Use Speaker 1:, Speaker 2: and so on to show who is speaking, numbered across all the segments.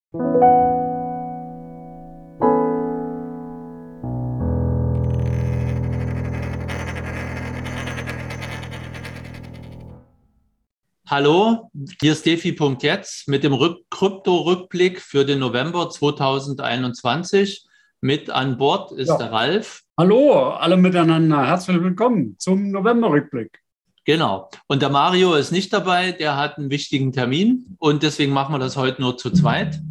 Speaker 1: Hallo, hier ist Defi.jetzt mit dem Krypto-Rückblick für den November 2021. Mit an Bord ist
Speaker 2: Ja,
Speaker 1: der Ralf.
Speaker 2: hallo, alle miteinander. Herzlich willkommen zum Novemberrückblick.
Speaker 1: Genau. Und der Mario ist nicht dabei, der hat einen wichtigen Termin und deswegen machen wir das heute nur zu zweit.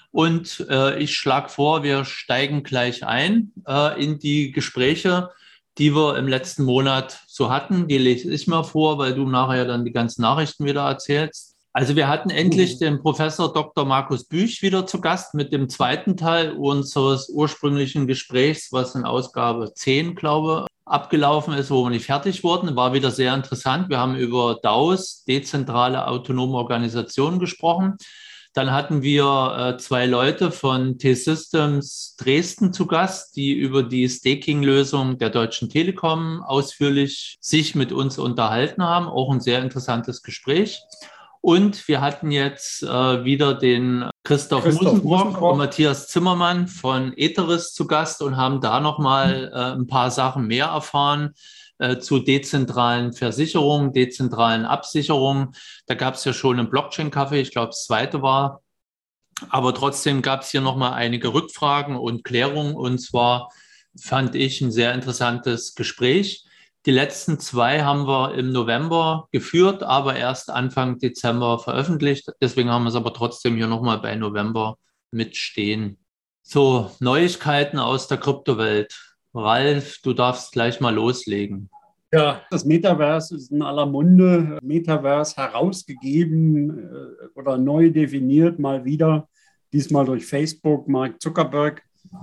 Speaker 1: Und ich schlage vor, wir steigen gleich ein in die Gespräche, die wir im letzten Monat so hatten. Die lese ich mal vor, weil du nachher dann die ganzen Nachrichten wieder erzählst. Also wir hatten endlich den Professor Dr. Markus Büch wieder zu Gast mit dem zweiten Teil unseres ursprünglichen Gesprächs, was in Ausgabe 10, glaube ich, abgelaufen ist, wo wir nicht fertig wurden. War wieder sehr interessant. Wir haben über DAOs, dezentrale autonome Organisationen, gesprochen. Dann hatten wir zwei Leute von T-Systems Dresden zu Gast, die über die Staking-Lösung der Deutschen Telekom ausführlich sich mit uns unterhalten haben. Auch ein sehr interessantes Gespräch. Und wir hatten jetzt wieder den Christoph
Speaker 2: Christoph
Speaker 1: Musenbrock und
Speaker 2: Mussenbrock.
Speaker 1: Matthias Zimmermann von Etheris zu Gast und haben da nochmal ein paar Sachen mehr erfahren zu dezentralen Versicherungen, dezentralen Absicherungen. Da gab es ja schon einen Blockchain-Kaffee, ich glaube, das zweite war. Aber trotzdem gab es hier nochmal einige Rückfragen und Klärungen. Und zwar fand ich ein sehr interessantes Gespräch. Die letzten zwei haben wir im November geführt, aber erst Anfang Dezember veröffentlicht. Deswegen haben wir es aber trotzdem hier nochmal bei November mitstehen. So, Neuigkeiten aus der Kryptowelt. Ralf, du darfst gleich mal loslegen.
Speaker 2: Ja, das Metaverse ist in aller Munde. Metaverse herausgegeben oder neu definiert, mal wieder. Diesmal durch Facebook, Mark Zuckerberg.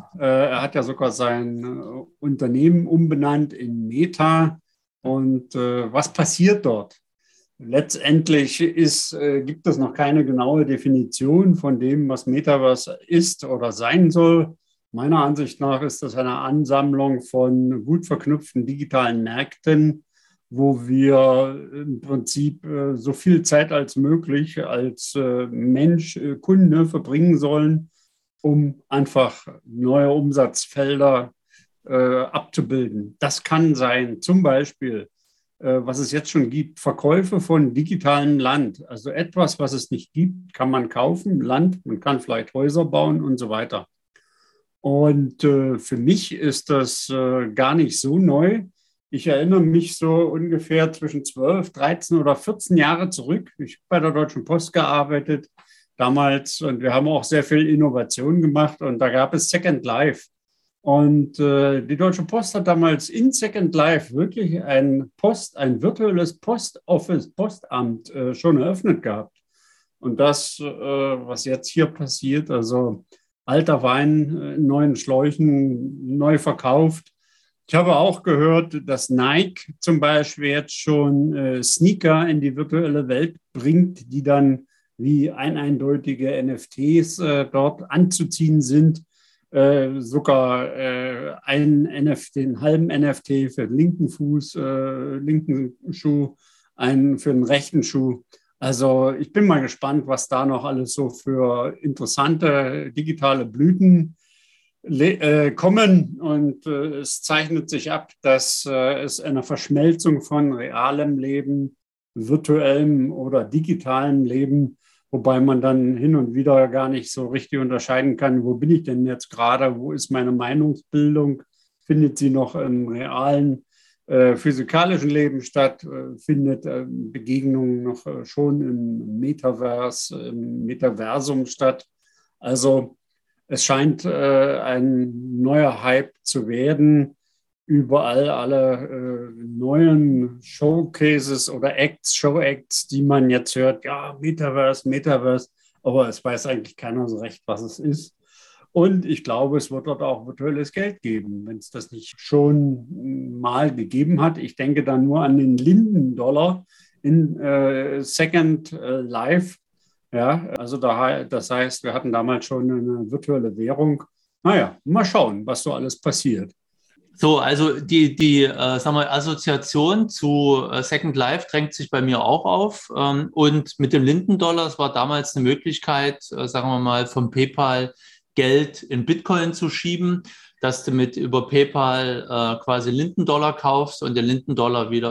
Speaker 2: Er hat ja sogar sein Unternehmen umbenannt in Meta. Und was passiert dort? Letztendlich gibt es noch keine genaue Definition von dem, was Metaverse ist oder sein soll. Meiner Ansicht nach ist das eine Ansammlung von gut verknüpften digitalen Märkten, wo wir im Prinzip so viel Zeit als möglich als Mensch, Kunde verbringen sollen, um einfach neue Umsatzfelder abzubilden. Das kann sein, zum Beispiel was es jetzt schon gibt, Verkäufe von digitalem Land. Also etwas, was es nicht gibt, kann man kaufen, Land, man kann vielleicht Häuser bauen und so weiter. Und für mich ist das gar nicht so neu. Ich erinnere mich so ungefähr zwischen 12, 13 oder 14 Jahre zurück. Ich habe bei der Deutschen Post gearbeitet damals und wir haben auch sehr viel Innovation gemacht und da gab es Second Life. Und die Deutsche Post hat damals in Second Life wirklich ein virtuelles Postoffice, Postamt schon eröffnet gehabt. Und das, was jetzt hier passiert, also alter Wein in neuen Schläuchen, neu verkauft. Ich habe auch gehört, dass Nike zum Beispiel jetzt schon Sneaker in die virtuelle Welt bringt, die dann wie eindeutige NFTs dort anzuziehen sind. Sogar einen NFT, einen halben NFT für den linken Fuß, linken Schuh, einen für den rechten Schuh. Also ich bin mal gespannt, was da noch alles so für interessante digitale Blüten kommen. Und es zeichnet sich ab, dass es eine Verschmelzung von realem Leben, virtuellem oder digitalem Leben, wobei man dann hin und wieder gar nicht so richtig unterscheiden kann, wo bin ich denn jetzt gerade, wo ist meine Meinungsbildung, findet sie noch im realen physikalischen Leben statt, findet Begegnungen noch schon im Metaverse, im Metaversum statt. Also es scheint ein neuer Hype zu werden. Überall alle neuen Showcases oder Acts, Show-Acts, die man jetzt hört, ja, Metaverse, Metaverse, aber es weiß eigentlich keiner so recht, was es ist. Und ich glaube, es wird dort auch virtuelles Geld geben, wenn es das nicht schon mal gegeben hat. Ich denke da nur an den Linden-Dollar in Second Life. Ja, also das heißt, wir hatten damals schon eine virtuelle Währung. Naja, mal schauen, was so alles passiert.
Speaker 1: So, also die sagen wir, Assoziation zu Second Life drängt sich bei mir auch auf. Und mit dem Linden-Dollar, es war damals eine Möglichkeit, sagen wir mal, vom PayPal Geld in Bitcoin zu schieben, dass du über PayPal quasi Linden-Dollar kaufst und den Linden-Dollar wieder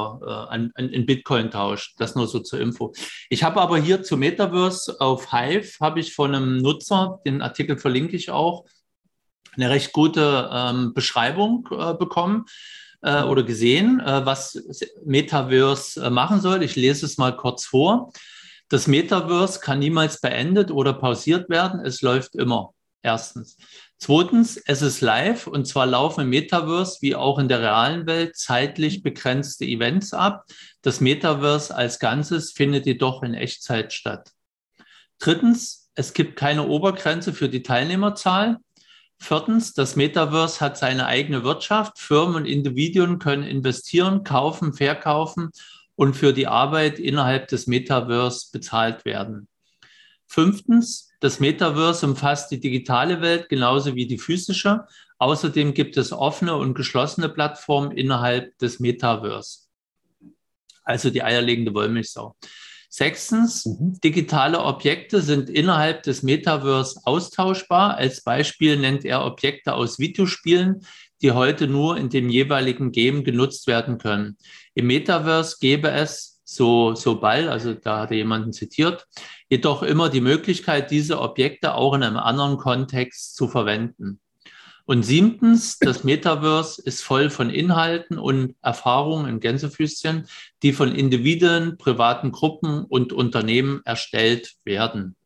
Speaker 1: in Bitcoin tauscht. Das nur so zur Info. Ich habe aber hier zu Metaverse auf Hive, habe ich von einem Nutzer, den Artikel verlinke ich auch, eine recht gute Beschreibung bekommen oder gesehen, was Metaverse machen soll. Ich lese es mal kurz vor. Das Metaverse kann niemals beendet oder pausiert werden. Es läuft immer. Erstens. Zweitens, es ist live und zwar laufen im Metaverse wie auch in der realen Welt zeitlich begrenzte Events ab. Das Metaverse als Ganzes findet jedoch in Echtzeit statt. Drittens, es gibt keine Obergrenze für die Teilnehmerzahl. Viertens, das Metaverse hat seine eigene Wirtschaft. Firmen und Individuen können investieren, kaufen, verkaufen und für die Arbeit innerhalb des Metaverse bezahlt werden. Fünftens, das Metaverse umfasst die digitale Welt genauso wie die physische. Außerdem gibt es offene und geschlossene Plattformen innerhalb des Metaverse. Also die eierlegende Wollmilchsau. Sechstens, digitale Objekte sind innerhalb des Metaverse austauschbar. Als Beispiel nennt er Objekte aus Videospielen, die heute nur in dem jeweiligen Game genutzt werden können. Im Metaverse gäbe es, so bald, also da hat er jemanden zitiert, jedoch immer die Möglichkeit, diese Objekte auch in einem anderen Kontext zu verwenden. Und siebtens, das Metaverse ist voll von Inhalten und Erfahrungen in Gänsefüßchen, die von Individuen, privaten Gruppen und Unternehmen erstellt werden.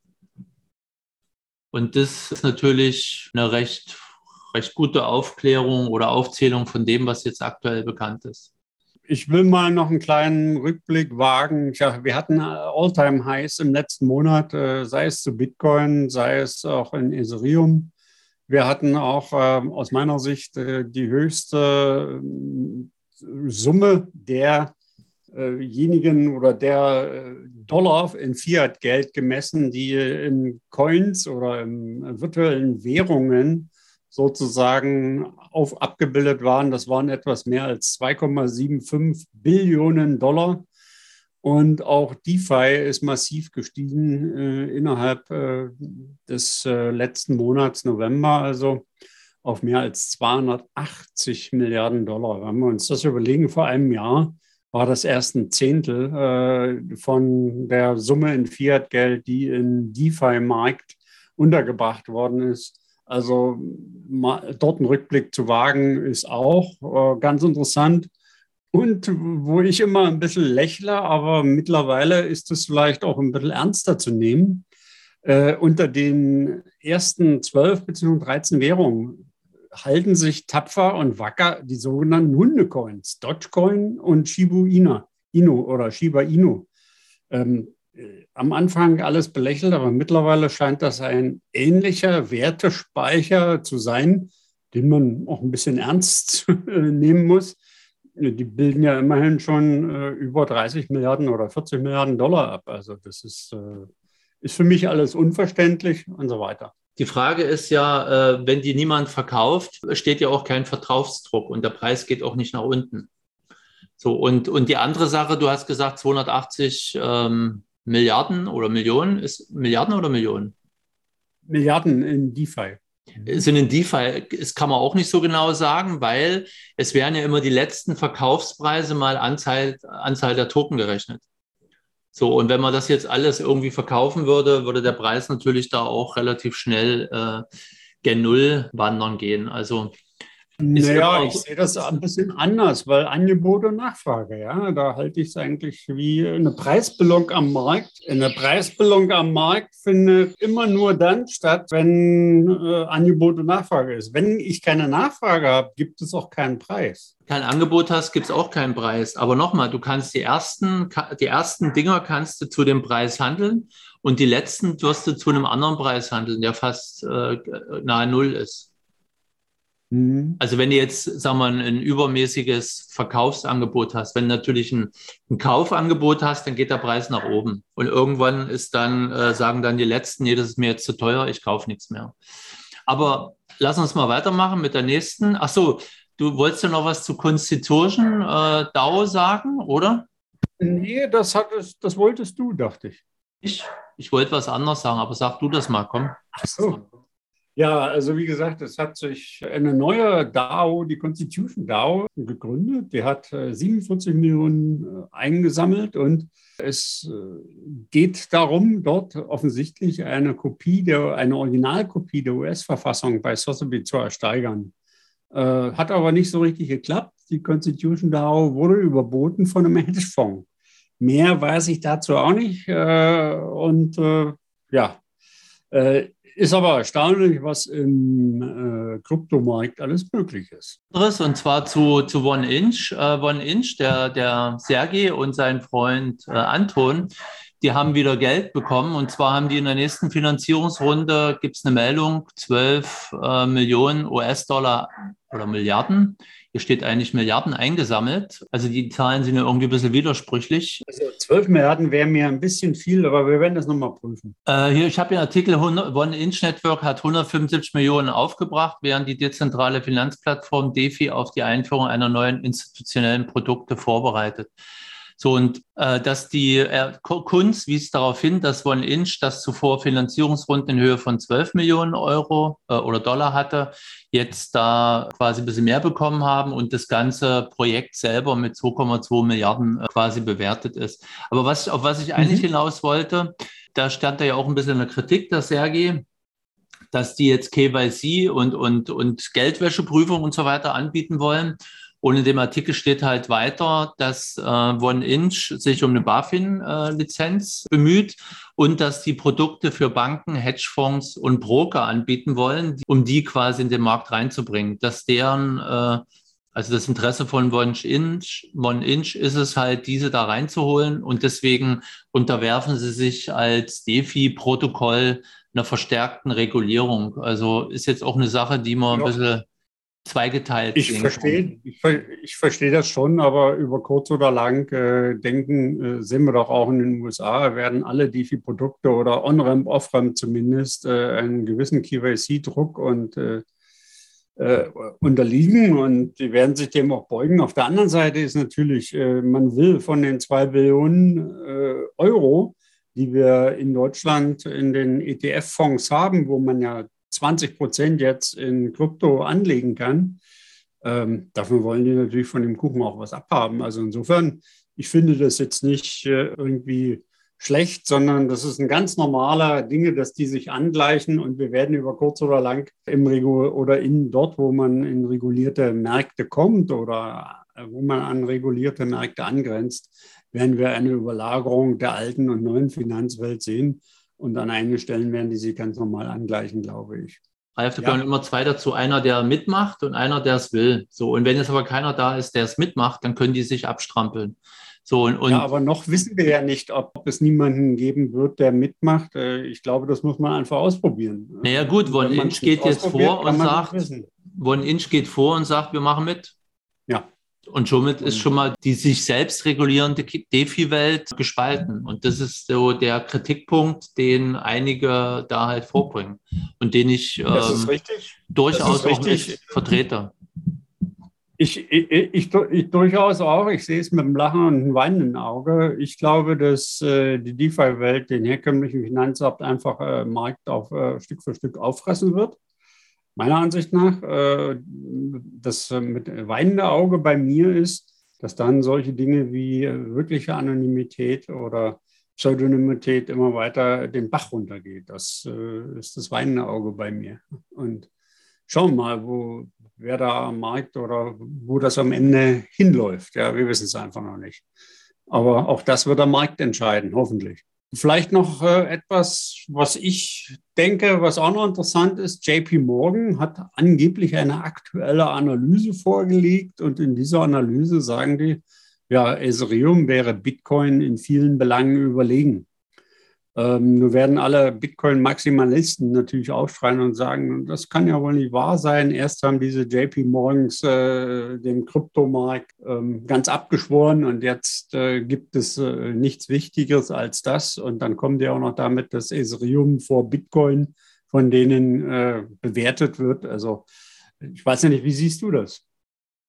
Speaker 1: Und das ist natürlich eine recht gute Aufklärung oder Aufzählung von dem, was jetzt aktuell bekannt ist.
Speaker 2: Ich will mal noch einen kleinen Rückblick wagen. Ja, wir hatten All-Time-Highs im letzten Monat, sei es zu Bitcoin, sei es auch in Ethereum. Wir hatten auch aus meiner Sicht die höchste Summe derjenigen oder der Dollar in Fiat-Geld gemessen, die in Coins oder in virtuellen Währungen sozusagen abgebildet waren. Das waren etwas mehr als 2,75 Billionen Dollar. Und auch DeFi ist massiv gestiegen innerhalb des letzten Monats November, also auf mehr als 280 Milliarden Dollar. Wenn wir uns das überlegen, vor einem Jahr war das erst ein Zehntel von der Summe in Fiat-Geld, die im DeFi-Markt untergebracht worden ist. Also dort einen Rückblick zu wagen, ist auch ganz interessant. Und wo ich immer ein bisschen lächle, aber mittlerweile ist es vielleicht auch ein bisschen ernster zu nehmen. Unter den ersten 12 bzw. 13 Währungen halten sich tapfer und wacker die sogenannten Hundecoins, Dogecoin und Shiba Inu. Am Anfang alles belächelt, aber mittlerweile scheint das ein ähnlicher Wertespeicher zu sein, den man auch ein bisschen ernst nehmen muss. Die bilden ja immerhin schon über 30 Milliarden oder 40 Milliarden Dollar ab. Also das ist für mich alles unverständlich und so weiter.
Speaker 1: Die Frage ist ja, wenn die niemand verkauft, steht ja auch kein Verkaufsdruck und der Preis geht auch nicht nach unten. So, und die andere Sache, du hast gesagt 280 Milliarden oder Millionen, ist Milliarden oder Millionen?
Speaker 2: Milliarden in DeFi.
Speaker 1: Sind in DeFi, das kann man auch nicht so genau sagen, weil es werden ja immer die letzten Verkaufspreise mal Anzahl der Token gerechnet. So, und wenn man das jetzt alles irgendwie verkaufen würde, würde der Preis natürlich da auch relativ schnell gen Null wandern gehen. Also
Speaker 2: naja, ich sehe das ein bisschen anders, weil Angebot und Nachfrage, ja, da halte ich es eigentlich wie eine Preisbildung am Markt. Eine Preisbildung am Markt findet immer nur dann statt, wenn Angebot und Nachfrage ist. Wenn ich keine Nachfrage habe, gibt es auch keinen Preis.
Speaker 1: Kein Angebot hast, gibt es auch keinen Preis. Aber nochmal, du kannst die ersten Dinger kannst du zu dem Preis handeln und die letzten wirst du zu einem anderen Preis handeln, der fast nahe Null ist. Also wenn du jetzt, sagen wir mal, ein übermäßiges Verkaufsangebot hast, wenn du natürlich ein Kaufangebot hast, dann geht der Preis nach oben. Und irgendwann sagen dann die Letzten, nee, das ist mir jetzt zu teuer, ich kaufe nichts mehr. Aber lass uns mal weitermachen mit der nächsten. Ach so, Du wolltest ja noch was zu Constitution DAO sagen, oder?
Speaker 2: Nee, das wolltest du, dachte ich.
Speaker 1: Ich, ich wollte was anderes sagen, aber sag du das mal, komm.
Speaker 2: Ach so. Ja, also wie gesagt, es hat sich eine neue DAO, die Constitution DAO, gegründet. Die hat 47 Millionen eingesammelt und es geht darum, dort offensichtlich eine Originalkopie der US-Verfassung bei Sotheby zu ersteigern. Hat aber nicht so richtig geklappt. Die Constitution DAO wurde überboten von einem Hedgefonds. Mehr weiß ich dazu auch nicht. Ja, ist aber erstaunlich, was im Kryptomarkt alles möglich ist.
Speaker 1: Und zwar zu OneInch. OneInch, der Sergej und sein Freund Anton, die haben wieder Geld bekommen. Und zwar haben die in der nächsten Finanzierungsrunde, gibt es eine Meldung, 12 Millionen US-Dollar oder Milliarden. Hier steht eigentlich Milliarden eingesammelt. Also die Zahlen sind ja irgendwie ein bisschen widersprüchlich.
Speaker 2: Also 12 Milliarden wäre mir ein bisschen viel, aber wir werden das nochmal prüfen.
Speaker 1: Ich habe hier einen Artikel, OneInch Network hat 175 Millionen aufgebracht, während die dezentrale Finanzplattform DeFi auf die Einführung einer neuen institutionellen Produkte vorbereitet. So, und dass die Kunz wies darauf hin, dass OneInch das zuvor Finanzierungsrunden in Höhe von 12 Millionen Euro oder Dollar hatte, jetzt da quasi ein bisschen mehr bekommen haben und das ganze Projekt selber mit 2,2 Milliarden quasi bewertet ist. Aber auf was ich eigentlich hinaus wollte, da stand da ja auch ein bisschen in der Kritik, der Sergej, dass die jetzt KYC und Geldwäscheprüfung und so weiter anbieten wollen. Und in dem Artikel steht halt weiter, dass OneInch sich um eine BaFin-Lizenz bemüht und dass die Produkte für Banken, Hedgefonds und Broker anbieten wollen, um die quasi in den Markt reinzubringen. Dass deren, also das Interesse von OneInch ist es halt, diese da reinzuholen. Und deswegen unterwerfen sie sich als DeFi-Protokoll einer verstärkten Regulierung. Also ist jetzt auch eine Sache, die man ein bisschen zweigeteilt
Speaker 2: Ich
Speaker 1: sehen
Speaker 2: verstehe, ich verstehe das schon, aber über kurz oder lang sehen wir doch auch in den USA, werden alle DeFi-Produkte oder On-Ramp, Off-Ramp zumindest einen gewissen KYC-Druck und unterliegen und die werden sich dem auch beugen. Auf der anderen Seite ist natürlich, man will von den 2 Billionen Euro, die wir in Deutschland in den ETF-Fonds haben, wo man ja 20% jetzt in Krypto anlegen kann. Dafür wollen die natürlich von dem Kuchen auch was abhaben. Also insofern, ich finde das jetzt nicht irgendwie schlecht, sondern das ist ein ganz normaler Dinge, dass die sich angleichen und wir werden über kurz oder lang dort, wo man in regulierte Märkte kommt oder wo man an regulierte Märkte angrenzt, werden wir eine Überlagerung der alten und neuen Finanzwelt sehen. Und an einigen Stellen werden die sich ganz normal angleichen, glaube ich.
Speaker 1: Ralf, da gehören immer zwei dazu. Einer, der mitmacht und einer, der es will. So, und wenn jetzt aber keiner da ist, der es mitmacht, dann können die sich abstrampeln. So,
Speaker 2: ja, aber noch wissen wir ja nicht, ob es niemanden geben wird, der mitmacht. Ich glaube, das muss man einfach ausprobieren.
Speaker 1: Naja gut, OneInch geht jetzt vor und sagt, wir machen mit.
Speaker 2: Ja.
Speaker 1: Und somit ist schon mal die sich selbst regulierende DeFi-Welt gespalten. Und das ist so der Kritikpunkt, den einige da halt vorbringen und den ich durchaus auch mit vertrete.
Speaker 2: Ich durchaus auch. Ich sehe es mit einem Lachen und einem weinenden Auge. Ich glaube, dass die DeFi-Welt den herkömmlichen Finanzmarkt einfach Markt auf Stück für Stück auffressen wird. Meiner Ansicht nach, das mit weinendem Auge bei mir ist, dass dann solche Dinge wie wirkliche Anonymität oder Pseudonymität immer weiter den Bach runtergeht. Das ist das weinende Auge bei mir. Und schauen wir mal, wer da am Markt oder wo das am Ende hinläuft. Ja, wir wissen es einfach noch nicht. Aber auch das wird der Markt entscheiden, hoffentlich. Vielleicht noch etwas, was ich denke, was auch noch interessant ist. JP Morgan hat angeblich eine aktuelle Analyse vorgelegt und in dieser Analyse sagen die, ja, Ethereum wäre Bitcoin in vielen Belangen überlegen. Nur werden alle Bitcoin-Maximalisten natürlich aufschreien und sagen, das kann ja wohl nicht wahr sein. Erst haben diese JP Morgans den Kryptomarkt ganz abgeschworen und jetzt gibt es nichts Wichtigeres als das. Und dann kommen die auch noch damit, dass Ethereum vor Bitcoin von denen bewertet wird. Also ich weiß ja nicht, wie siehst du das?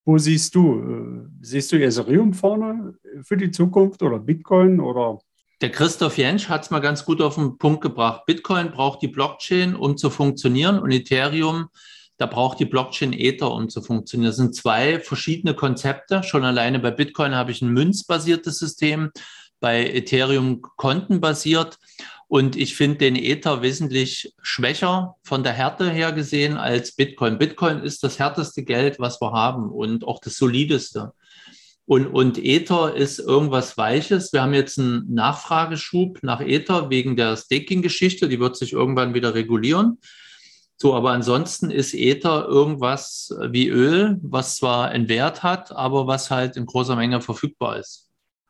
Speaker 2: Wo siehst du? Siehst du Ethereum vorne für die Zukunft oder Bitcoin oder?
Speaker 1: Der Christoph Jentsch hat es mal ganz gut auf den Punkt gebracht. Bitcoin braucht die Blockchain, um zu funktionieren, und Ethereum, da braucht die Blockchain Ether, um zu funktionieren. Das sind zwei verschiedene Konzepte. Schon alleine bei Bitcoin habe ich ein münzbasiertes System, bei Ethereum kontenbasiert. Und ich finde den Ether wesentlich schwächer von der Härte her gesehen als Bitcoin. Bitcoin ist das härteste Geld, was wir haben, und auch das solideste. Und Ether ist irgendwas Weiches. Wir haben jetzt einen Nachfrageschub nach Ether wegen der Staking-Geschichte. Die wird sich irgendwann wieder regulieren. So, aber ansonsten ist Ether irgendwas wie Öl, was zwar einen Wert hat, aber was halt in großer Menge verfügbar ist.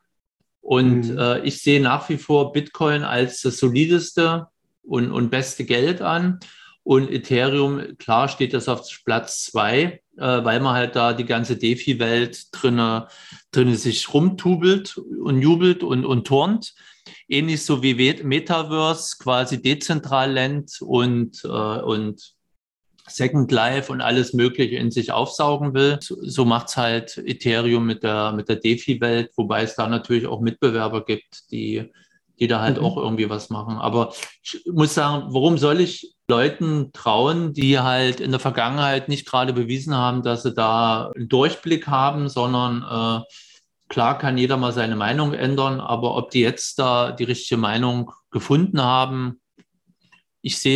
Speaker 1: Und ich sehe nach wie vor Bitcoin als das solideste und beste Geld an. Und Ethereum, klar, steht das auf Platz 2, weil man halt da die ganze DeFi-Welt drinne sich rumtubelt und jubelt und turnt. Ähnlich so wie Metaverse quasi dezentral lernt und Second Life und alles Mögliche in sich aufsaugen will. So macht es halt Ethereum mit der DeFi-Welt, wobei es da natürlich auch Mitbewerber gibt, die da halt auch irgendwie was machen. Aber ich muss sagen, warum soll ich Leuten trauen, die halt in der Vergangenheit nicht gerade bewiesen haben, dass sie da einen Durchblick haben, sondern klar kann jeder mal seine Meinung ändern, aber ob die jetzt da die richtige Meinung gefunden haben, ich sehe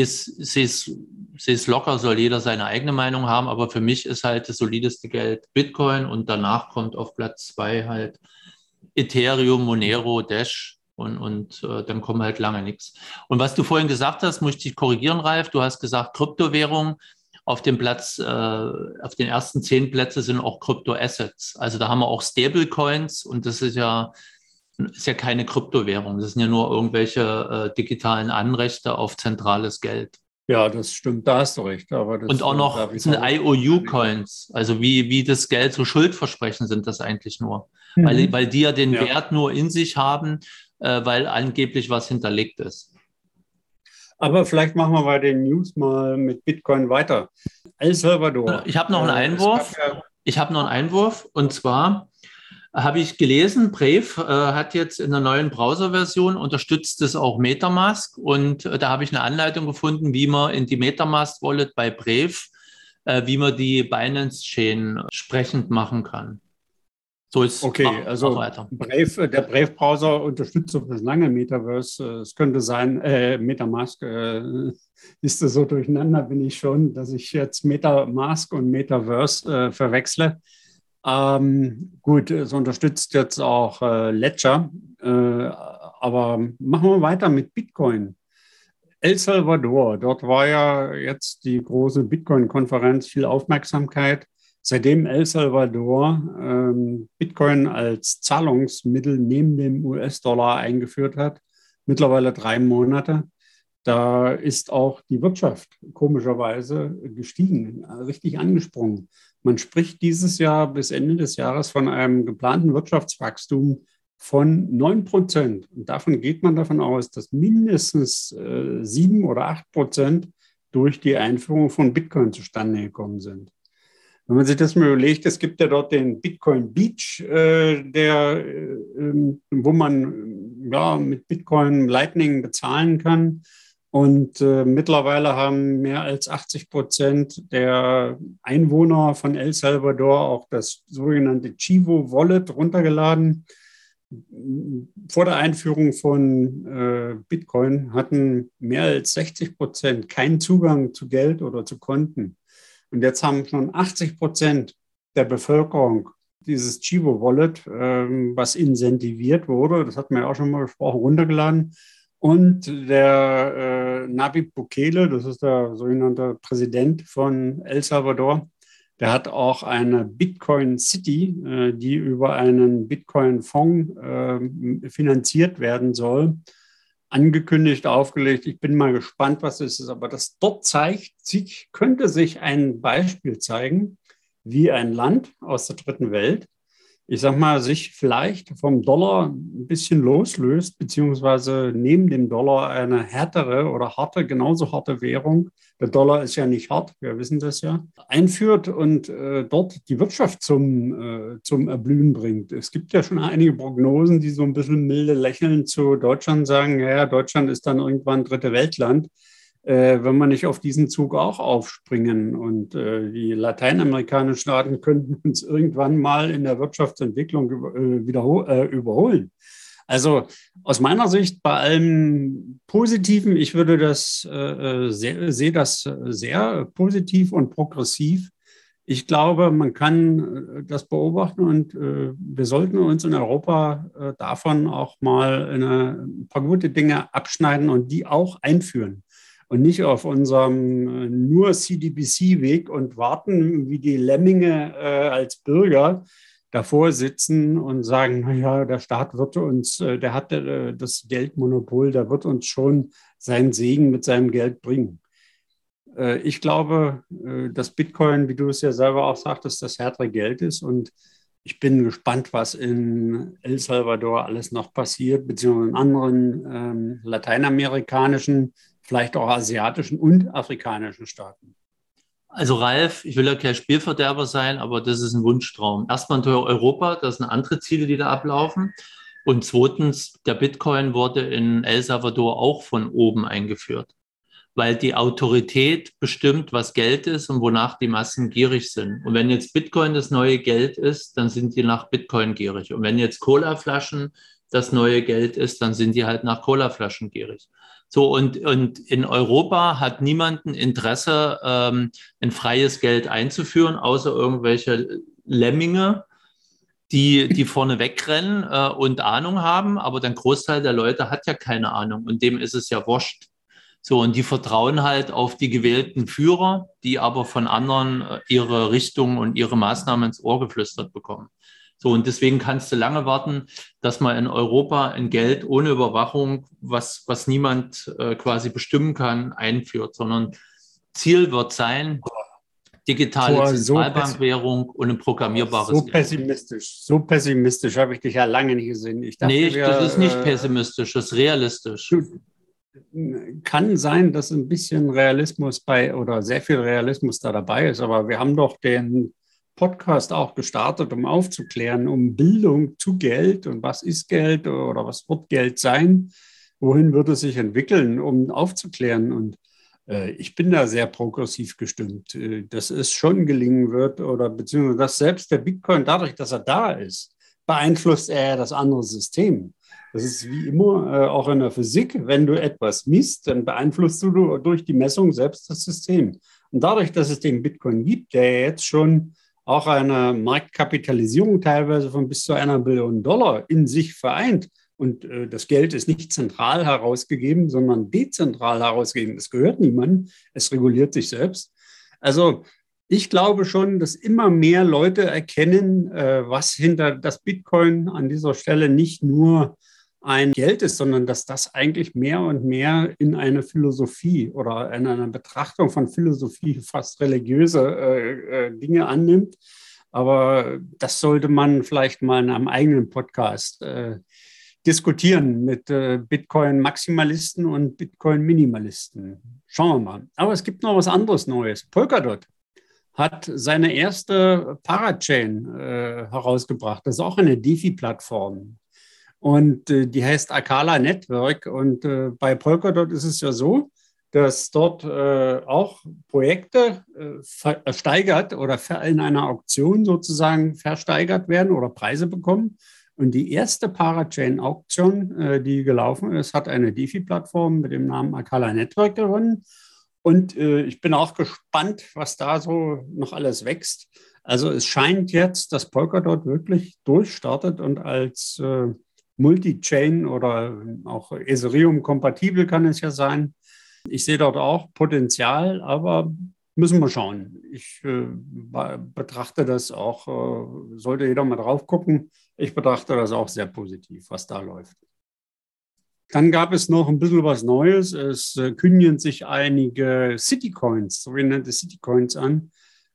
Speaker 1: es locker, soll jeder seine eigene Meinung haben, aber für mich ist halt das solideste Geld Bitcoin, und danach kommt auf Platz 2 halt Ethereum, Monero, Dash, und dann kommt halt lange nichts. Und was du vorhin gesagt hast, muss ich dich korrigieren, Ralf. Du hast gesagt, Kryptowährung auf dem auf den ersten 10 Plätze sind auch Kryptoassets. Also da haben wir auch Stablecoins, und das ist ja keine Kryptowährung. Das sind ja nur irgendwelche digitalen Anrechte auf zentrales Geld.
Speaker 2: Ja, das stimmt, da hast du recht. Aber das,
Speaker 1: und auch noch sind IOU-Coins, also wie das Geld, so Schuldversprechen sind das eigentlich nur. Weil die ja den Wert nur in sich haben, weil angeblich was hinterlegt ist.
Speaker 2: Aber vielleicht machen wir bei den News mal mit Bitcoin weiter. El Salvador.
Speaker 1: Ich habe noch einen Einwurf. Und zwar habe ich gelesen, Brave hat jetzt in der neuen Browser-Version unterstützt es auch MetaMask, und da habe ich eine Anleitung gefunden, wie man in die MetaMask-Wallet bei Brave, wie man die Binance-Chain sprechend machen kann. So ist
Speaker 2: also weiter. Der Brave-Browser unterstützt so lange Metaverse. Es könnte sein, MetaMask, ist das so durcheinander, bin ich schon, dass ich jetzt MetaMask und Metaverse verwechsle. Gut, es unterstützt jetzt auch Ledger, aber machen wir weiter mit Bitcoin. El Salvador, dort war ja jetzt die große Bitcoin-Konferenz, viel Aufmerksamkeit. Seitdem El Salvador Bitcoin als Zahlungsmittel neben dem US-Dollar eingeführt hat, mittlerweile 3 Monate, da ist auch die Wirtschaft komischerweise gestiegen, richtig angesprungen. Man spricht dieses Jahr bis Ende des Jahres von einem geplanten Wirtschaftswachstum von 9%. Und davon geht man davon aus, dass mindestens 7 oder 8% durch die Einführung von Bitcoin zustande gekommen sind. Wenn man sich das mal überlegt, es gibt ja dort den Bitcoin Beach, wo man mit Bitcoin Lightning bezahlen kann. Und mittlerweile haben mehr als 80% der Einwohner von El Salvador auch das sogenannte Chivo Wallet runtergeladen. Vor der Einführung von Bitcoin hatten mehr als 60% keinen Zugang zu Geld oder zu Konten. Und jetzt haben schon 80% der Bevölkerung dieses Chivo Wallet, was incentiviert wurde, das hatten wir ja auch schon mal besprochen, runtergeladen. Und der Nayib Bukele, das ist der sogenannte Präsident von El Salvador, der hat auch eine Bitcoin City, die über einen Bitcoin-Fonds finanziert werden soll, angekündigt, aufgelegt. Ich bin mal gespannt, was es ist. Aber das dort könnte sich ein Beispiel zeigen, wie ein Land aus der dritten Welt, ich sag mal, sich vielleicht vom Dollar ein bisschen loslöst, beziehungsweise neben dem Dollar eine härtere oder genauso harte Währung der Dollar ist ja nicht hart, wir wissen das ja, einführt und dort die Wirtschaft zum Erblühen bringt. Es gibt ja schon einige Prognosen, die so ein bisschen milde lächeln zu Deutschland sagen, ja, Deutschland ist dann irgendwann dritte Weltland, wenn wir nicht auf diesen Zug auch aufspringen. Und die lateinamerikanischen Staaten könnten uns irgendwann mal in der Wirtschaftsentwicklung überholen. Also aus meiner Sicht bei allem Positiven, ich würde sehe das sehr positiv und progressiv. Ich glaube, man kann das beobachten und wir sollten uns in Europa davon auch mal ein paar gute Dinge abschneiden und die auch einführen. Und nicht auf unserem nur CDBC-Weg und warten wie die Lemminge als Bürger davor sitzen und sagen, naja, der Staat wird uns, der hat das Geldmonopol, der wird uns schon seinen Segen mit seinem Geld bringen. Ich glaube, dass Bitcoin, wie du es ja selber auch sagtest, das härtere Geld ist. Und ich bin gespannt, was in El Salvador alles noch passiert, beziehungsweise in anderen lateinamerikanischen, vielleicht auch asiatischen und afrikanischen Staaten.
Speaker 1: Also Ralf, ich will ja kein Spielverderber sein, aber das ist ein Wunschtraum. Erstmal in Europa, das sind andere Ziele, die da ablaufen. Und zweitens, der Bitcoin wurde in El Salvador auch von oben eingeführt, weil die Autorität bestimmt, was Geld ist und wonach die Massen gierig sind. Und wenn jetzt Bitcoin das neue Geld ist, dann sind die nach Bitcoin gierig. Und wenn jetzt Colaflaschen das neue Geld ist, dann sind die halt nach Colaflaschen gierig. So, und in Europa hat niemand ein Interesse, ein freies Geld einzuführen, außer irgendwelche Lemminge, die vorne wegrennen und Ahnung haben, aber der Großteil der Leute hat ja keine Ahnung und dem ist es ja wurscht. So, und die vertrauen halt auf die gewählten Führer, die aber von anderen ihre Richtung und ihre Maßnahmen ins Ohr geflüstert bekommen. So, und deswegen kannst du lange warten, dass man in Europa ein Geld ohne Überwachung, was niemand quasi bestimmen kann, einführt, sondern Ziel wird sein, digitale Zentralbankwährung und ein programmierbares
Speaker 2: Geld. So pessimistisch habe ich dich ja lange nicht gesehen. Ich dachte,
Speaker 1: das ist nicht pessimistisch, das ist realistisch.
Speaker 2: Kann sein, dass ein bisschen Realismus oder sehr viel Realismus da dabei ist, aber wir haben doch den Podcast auch gestartet, um aufzuklären, um Bildung zu Geld und was ist Geld oder was wird Geld sein, wohin wird es sich entwickeln, um aufzuklären. Und ich bin da sehr progressiv gestimmt, dass es schon gelingen wird oder beziehungsweise dass selbst der Bitcoin dadurch, dass er da ist, beeinflusst er das andere System. Das ist wie immer auch in der Physik, wenn du etwas misst, dann beeinflusst du durch die Messung selbst das System. Und dadurch, dass es den Bitcoin gibt, der jetzt schon auch eine Marktkapitalisierung teilweise von bis zu $1 Billion in sich vereint. Und das Geld ist nicht zentral herausgegeben, sondern dezentral herausgegeben. Es gehört niemandem, es reguliert sich selbst. Also ich glaube schon, dass immer mehr Leute erkennen, was hinter das Bitcoin an dieser Stelle nicht nur ein Geld ist, sondern dass das eigentlich mehr und mehr in eine Philosophie oder in einer Betrachtung von Philosophie fast religiöse Dinge annimmt. Aber das sollte man vielleicht mal in einem eigenen Podcast diskutieren mit Bitcoin-Maximalisten und Bitcoin-Minimalisten. Schauen wir mal. Aber es gibt noch was anderes Neues. Polkadot hat seine erste Parachain herausgebracht. Das ist auch eine DeFi-Plattform. Und die heißt Acala Network. Und bei Polkadot ist es ja so, dass dort auch Projekte versteigert oder in einer Auktion sozusagen versteigert werden oder Preise bekommen. Und die erste Parachain-Auktion, die gelaufen ist, hat eine DeFi-Plattform mit dem Namen Acala Network gewonnen. Und ich bin auch gespannt, was da so noch alles wächst. Also es scheint jetzt, dass Polkadot wirklich durchstartet und als Multi-Chain oder auch Ethereum-kompatibel kann es ja sein. Ich sehe dort auch Potenzial, aber müssen wir schauen. Ich betrachte das auch, sollte jeder mal drauf gucken, ich betrachte das auch sehr positiv, was da läuft. Dann gab es noch ein bisschen was Neues. Es kündigen sich einige Citycoins, sogenannte Citycoins an.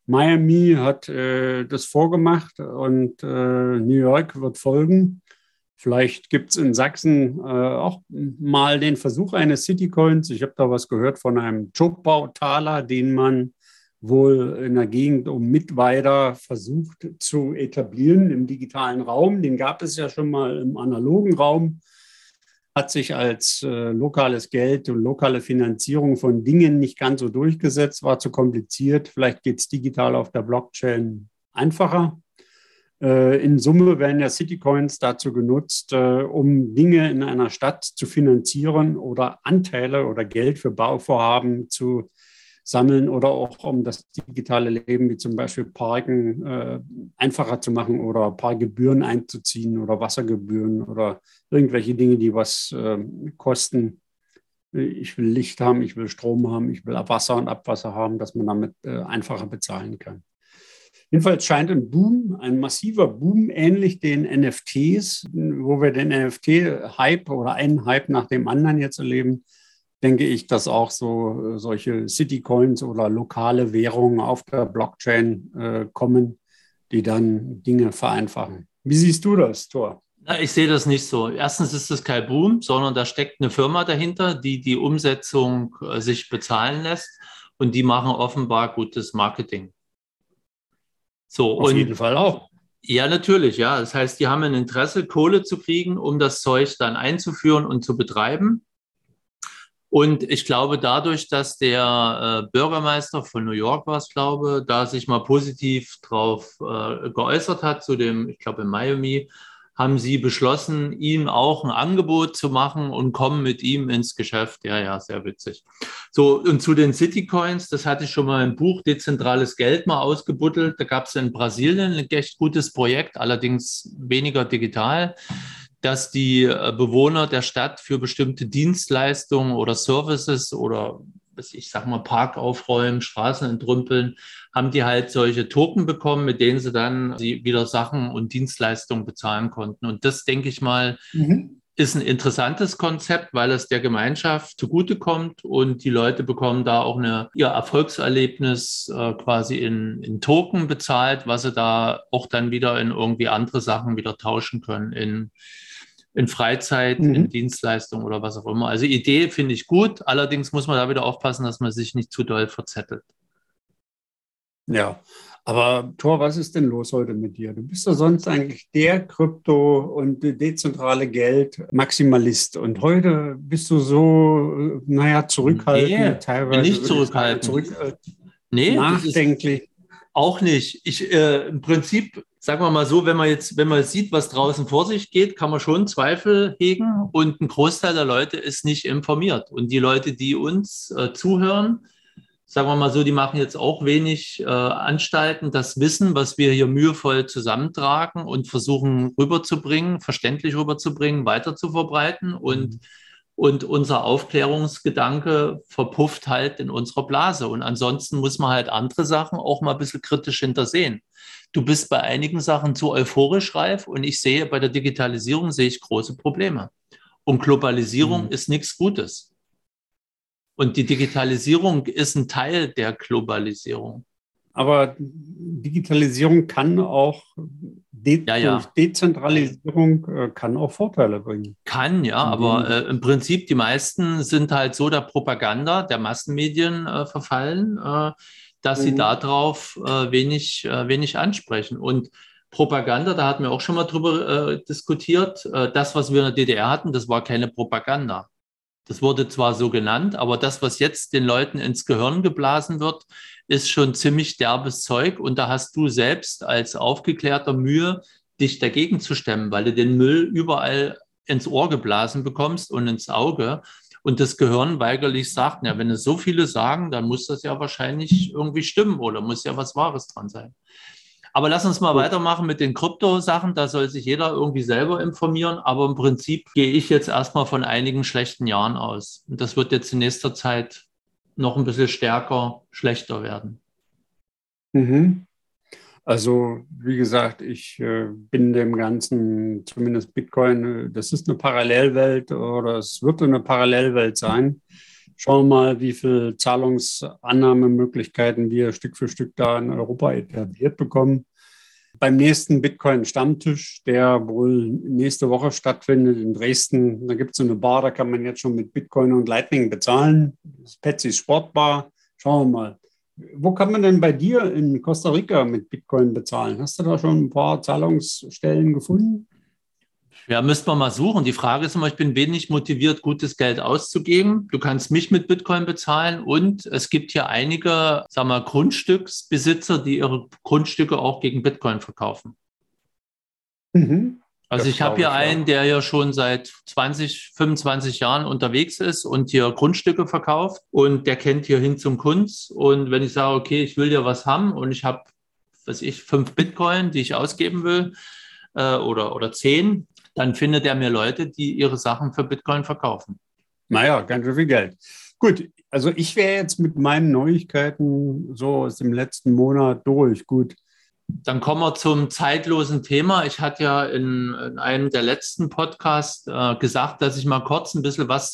Speaker 2: Miami hat das vorgemacht und New York wird folgen. Vielleicht gibt es in Sachsen auch mal den Versuch eines Citycoins. Ich habe da was gehört von einem Jobbautaler, den man wohl in der Gegend um Mittweida versucht zu etablieren im digitalen Raum. Den gab es ja schon mal im analogen Raum, hat sich als lokales Geld und lokale Finanzierung von Dingen nicht ganz so durchgesetzt, war zu kompliziert. Vielleicht geht es digital auf der Blockchain einfacher. In Summe werden ja Citycoins dazu genutzt, um Dinge in einer Stadt zu finanzieren oder Anteile oder Geld für Bauvorhaben zu sammeln oder auch um das digitale Leben wie zum Beispiel Parken einfacher zu machen oder Parkgebühren einzuziehen oder Wassergebühren oder irgendwelche Dinge, die was kosten. Ich will Licht haben, ich will Strom haben, ich will Wasser und Abwasser haben, dass man damit einfacher bezahlen kann. Jedenfalls scheint ein massiver Boom, ähnlich den NFTs, wo wir den NFT-Hype oder einen Hype nach dem anderen jetzt erleben, denke ich, dass auch so solche Citycoins oder lokale Währungen auf der Blockchain kommen, die dann Dinge vereinfachen. Wie siehst du das, Thor?
Speaker 1: Ich sehe das nicht so. Erstens ist es kein Boom, sondern da steckt eine Firma dahinter, die die Umsetzung sich bezahlen lässt und die machen offenbar gutes Marketing. So,
Speaker 2: auf jeden Fall auch.
Speaker 1: Ja, natürlich, ja. Das heißt, die haben ein Interesse, Kohle zu kriegen, um das Zeug dann einzuführen und zu betreiben. Und ich glaube, dadurch, dass der Bürgermeister von New York war es, glaube, da sich mal positiv drauf geäußert hat, zu dem, ich glaube, in Miami, haben sie beschlossen, ihm auch ein Angebot zu machen und kommen mit ihm ins Geschäft. Ja, ja, sehr witzig. So, und zu den Citycoins, das hatte ich schon mal im Buch Dezentrales Geld mal ausgebuddelt. Da gab es in Brasilien ein echt gutes Projekt, allerdings weniger digital, dass die Bewohner der Stadt für bestimmte Dienstleistungen oder Services oder ich sag mal Park aufräumen, Straßen entrümpeln, haben die halt solche Token bekommen, mit denen sie dann wieder Sachen und Dienstleistungen bezahlen konnten. Und das, denke ich mal, ist ein interessantes Konzept, weil es der Gemeinschaft zugutekommt und die Leute bekommen da auch ihr Erfolgserlebnis quasi in Token bezahlt, was sie da auch dann wieder in irgendwie andere Sachen wieder tauschen können, in Freizeit, in Dienstleistung oder was auch immer. Also Idee finde ich gut, allerdings muss man da wieder aufpassen, dass man sich nicht zu doll verzettelt.
Speaker 2: Ja, aber Thor, was ist denn los heute mit dir? Du bist ja sonst eigentlich der Krypto- und dezentrale Geld-Maximalist und heute bist du so, zurückhaltend, teilweise.
Speaker 1: Nicht zurückhaltend.
Speaker 2: Nachdenklich.
Speaker 1: Auch nicht. Im Prinzip, sagen wir mal so, wenn man sieht, was draußen vor sich geht, kann man schon Zweifel hegen und ein Großteil der Leute ist nicht informiert. Und die Leute, die uns zuhören, sagen wir mal so, die machen jetzt auch wenig Anstalten, das Wissen, was wir hier mühevoll zusammentragen und versuchen rüberzubringen, verständlich rüberzubringen, weiter zu verbreiten und unser Aufklärungsgedanke verpufft halt in unserer Blase. Und ansonsten muss man halt andere Sachen auch mal ein bisschen kritisch hintersehen. Du bist bei einigen Sachen zu euphorisch reif und bei der Digitalisierung sehe ich große Probleme. Und Globalisierung ist nichts Gutes. Und die Digitalisierung ist ein Teil der Globalisierung.
Speaker 2: Aber Digitalisierung kann auch durch Dezentralisierung kann auch Vorteile bringen.
Speaker 1: Kann, ja, aber im Prinzip die meisten sind halt so der Propaganda der Massenmedien verfallen, dass sie darauf wenig ansprechen. Und Propaganda, da hatten wir auch schon mal drüber diskutiert, das, was wir in der DDR hatten, das war keine Propaganda. Das wurde zwar so genannt, aber das, was jetzt den Leuten ins Gehirn geblasen wird, ist schon ziemlich derbes Zeug. Und da hast du selbst als Aufgeklärter Mühe, dich dagegen zu stemmen, weil du den Müll überall ins Ohr geblasen bekommst und ins Auge. Und das Gehirn weigerlich sagt, ja, wenn es so viele sagen, dann muss das ja wahrscheinlich irgendwie stimmen oder muss ja was Wahres dran sein. Aber lass uns mal weitermachen mit den Krypto-Sachen. Da soll sich jeder irgendwie selber informieren. Aber im Prinzip gehe ich jetzt erstmal von einigen schlechten Jahren aus. Und das wird jetzt in nächster Zeit noch ein bisschen schlechter werden.
Speaker 2: Also, wie gesagt, ich bin dem Ganzen, zumindest Bitcoin, das ist eine Parallelwelt oder es wird eine Parallelwelt sein. Schauen wir mal, wie viele Zahlungsannahmemöglichkeiten wir Stück für Stück da in Europa etabliert bekommen. beim nächsten Bitcoin-Stammtisch, der wohl nächste Woche stattfindet in Dresden. Da gibt es so eine Bar, da kann man jetzt schon mit Bitcoin und Lightning bezahlen. Das ist Petsys Sportbar. Schauen wir mal. Wo kann man denn bei dir in Costa Rica mit Bitcoin bezahlen? Hast du da schon ein paar Zahlungsstellen gefunden?
Speaker 1: Ja, müsste man mal suchen. Die Frage ist immer, ich bin wenig motiviert, gutes Geld auszugeben. Du kannst mich mit Bitcoin bezahlen und es gibt hier einige, sagen wir, Grundstücksbesitzer, die ihre Grundstücke auch gegen Bitcoin verkaufen.
Speaker 2: Mhm.
Speaker 1: Also
Speaker 2: Das
Speaker 1: ich habe
Speaker 2: glaube
Speaker 1: hier
Speaker 2: ich, ja.
Speaker 1: einen, der ja schon seit 20, 25 Jahren unterwegs ist und hier Grundstücke verkauft und der kennt hier hin zum Kunst. Und wenn ich sage, okay, ich will ja was haben und ich habe, 5 Bitcoin, die ich ausgeben will oder 10, dann findet er mir Leute, die ihre Sachen für Bitcoin verkaufen.
Speaker 2: Naja, ganz schön viel Geld. Gut, also ich wäre jetzt mit meinen Neuigkeiten so aus dem letzten Monat durch. Gut.
Speaker 1: Dann kommen wir zum zeitlosen Thema. Ich hatte ja in einem der letzten Podcasts gesagt, dass ich mal kurz ein bisschen was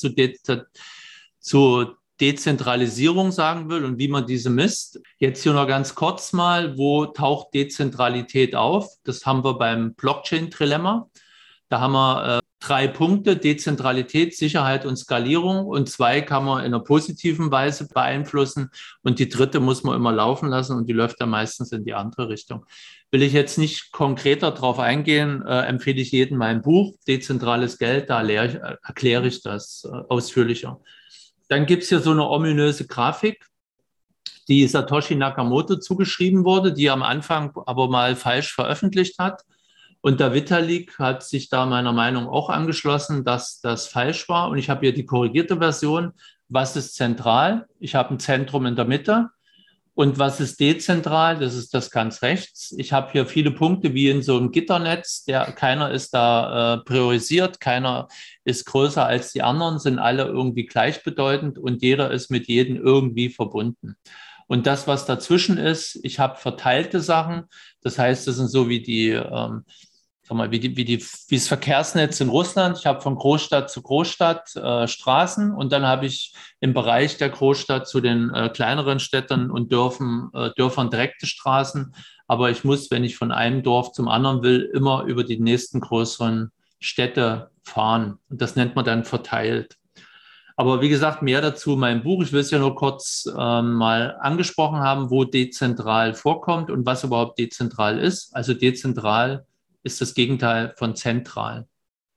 Speaker 1: zu Dezentralisierung sagen will und wie man diese misst. Jetzt hier noch ganz kurz mal, wo taucht Dezentralität auf? Das haben wir beim Blockchain-Trilemma. Da haben wir 3 Punkte: Dezentralität, Sicherheit und Skalierung. Und 2 kann man in einer positiven Weise beeinflussen. Und die 3. muss man immer laufen lassen und die läuft dann meistens in die andere Richtung. Will ich jetzt nicht konkreter drauf eingehen, empfehle ich jedem mein Buch, Dezentrales Geld, da erkläre ich das ausführlicher. Dann gibt es hier so eine ominöse Grafik, die Satoshi Nakamoto zugeschrieben wurde, die er am Anfang aber mal falsch veröffentlicht hat. Und der Vitalik hat sich da meiner Meinung auch angeschlossen, dass das falsch war. Und ich habe hier die korrigierte Version. Was ist zentral? Ich habe ein Zentrum in der Mitte. Und was ist dezentral? Das ist das ganz rechts. Ich habe hier viele Punkte wie in so einem Gitternetz. Keiner ist da priorisiert, keiner ist größer als die anderen, sind alle irgendwie gleichbedeutend und jeder ist mit jedem irgendwie verbunden. Und das, was dazwischen ist, ich habe verteilte Sachen. Das heißt, das sind so wie wie das Verkehrsnetz in Russland. Ich habe von Großstadt zu Großstadt Straßen und dann habe ich im Bereich der Großstadt zu den kleineren Städten und Dörfern direkte Straßen. Aber ich muss, wenn ich von einem Dorf zum anderen will, immer über die nächsten größeren Städte fahren. Und das nennt man dann verteilt. Aber wie gesagt, mehr dazu in meinem Buch. Ich will es ja nur kurz mal angesprochen haben, wo dezentral vorkommt und was überhaupt dezentral ist. Also dezentral ist das Gegenteil von zentral.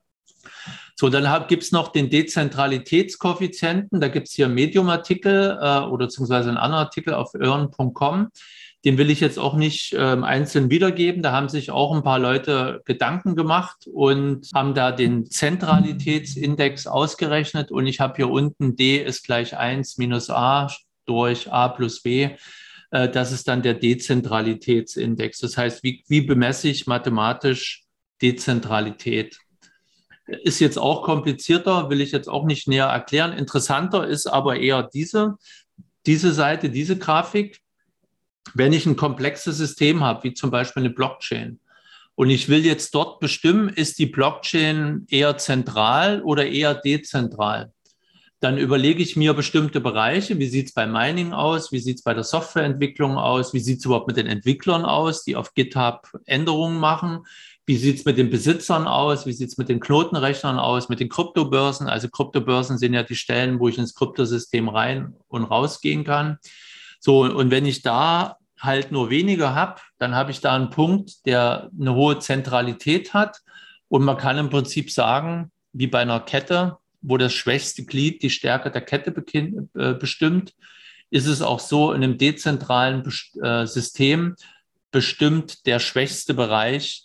Speaker 1: So, dann gibt es noch den Dezentralitätskoeffizienten. Da gibt es hier einen Medium-Artikel oder beziehungsweise einen anderen Artikel auf earn.com. Den will ich jetzt auch nicht einzeln wiedergeben. Da haben sich auch ein paar Leute Gedanken gemacht und haben da den Zentralitätsindex ausgerechnet. Und ich habe hier unten D ist gleich 1 minus A durch A plus B. Das ist dann der Dezentralitätsindex. Das heißt, wie bemesse ich mathematisch Dezentralität? Ist jetzt auch komplizierter, will ich jetzt auch nicht näher erklären. Interessanter ist aber eher diese Seite, diese Grafik. Wenn ich ein komplexes System habe, wie zum Beispiel eine Blockchain, und ich will jetzt dort bestimmen, ist die Blockchain eher zentral oder eher dezentral, dann überlege ich mir bestimmte Bereiche. Wie sieht es bei Mining aus? Wie sieht es bei der Softwareentwicklung aus? Wie sieht es überhaupt mit den Entwicklern aus, die auf GitHub Änderungen machen? Wie sieht es mit den Besitzern aus? Wie sieht es mit den Knotenrechnern aus? Mit den Kryptobörsen? Also Kryptobörsen sind ja die Stellen, wo ich ins Kryptosystem rein und rausgehen kann. So, und wenn ich da halt nur wenige habe, dann habe ich da einen Punkt, der eine hohe Zentralität hat. Und man kann im Prinzip sagen, wie bei einer Kette, wo das schwächste Glied die Stärke der Kette bestimmt, ist es auch so in einem dezentralen System bestimmt der schwächste Bereich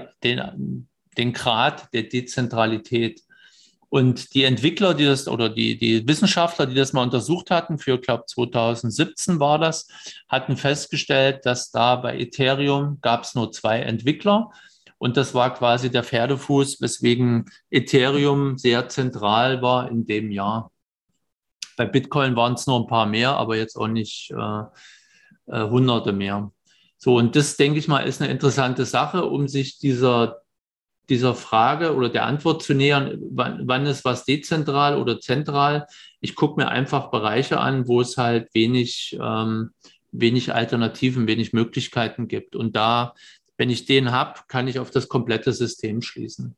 Speaker 1: den Grad der Dezentralität. Und die Entwickler, die Wissenschaftler, die das mal untersucht hatten, für, glaube ich, 2017 war das, hatten festgestellt, dass da bei Ethereum gab es nur 2 Entwickler. Und das war quasi der Pferdefuß, weswegen Ethereum sehr zentral war in dem Jahr. Bei Bitcoin waren es nur ein paar mehr, aber jetzt auch nicht Hunderte mehr. So, und das, denke ich mal, ist eine interessante Sache, um sich dieser Frage oder der Antwort zu nähern, wann ist was dezentral oder zentral. Ich gucke mir einfach Bereiche an, wo es halt wenig Alternativen, wenig Möglichkeiten gibt. Und da Wenn ich den habe, kann ich auf das komplette System schließen.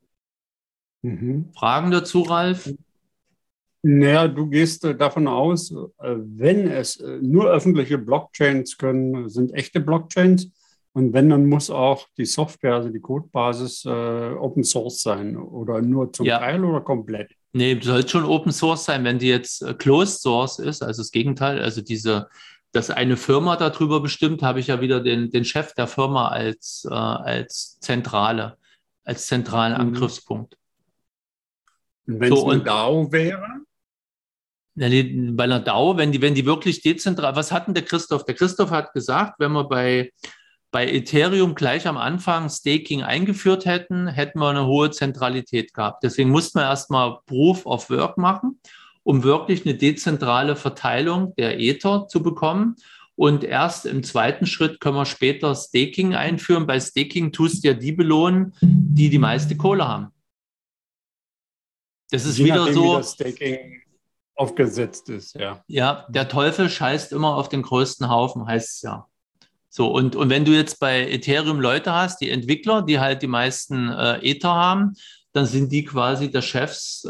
Speaker 1: Fragen dazu, Ralf?
Speaker 2: Naja, du gehst davon aus, wenn es nur öffentliche Blockchains können, sind echte Blockchains. Und wenn, dann muss auch die Software, also die Codebasis, Open Source sein oder nur zum
Speaker 1: Ja.
Speaker 2: Teil oder komplett?
Speaker 1: Nee, sollte schon Open Source sein, wenn die jetzt Closed Source ist, also das Gegenteil, also dass eine Firma darüber bestimmt, habe ich ja wieder den Chef der Firma als zentralen Angriffspunkt.
Speaker 2: Und wenn
Speaker 1: So,
Speaker 2: es eine
Speaker 1: und
Speaker 2: DAO wäre?
Speaker 1: bei einer DAO, wenn die wirklich dezentral, was hat denn der Christoph? Der Christoph hat gesagt, wenn wir bei Ethereum gleich am Anfang Staking eingeführt hätten, hätten wir eine hohe Zentralität gehabt. Deswegen mussten wir erstmal Proof of Work machen, um wirklich eine dezentrale Verteilung der Ether zu bekommen. Und erst im zweiten Schritt können wir später Staking einführen. Bei Staking tust du ja die belohnen, die die meiste Kohle haben. Das ist
Speaker 2: Je
Speaker 1: wieder
Speaker 2: nachdem,
Speaker 1: so,
Speaker 2: wie das Staking aufgesetzt ist, ja.
Speaker 1: ja, der Teufel scheißt immer auf den größten Haufen, heißt es ja. So, und wenn du jetzt bei Ethereum Leute hast, die Entwickler, die halt die meisten Ether haben, dann sind die quasi der Chefs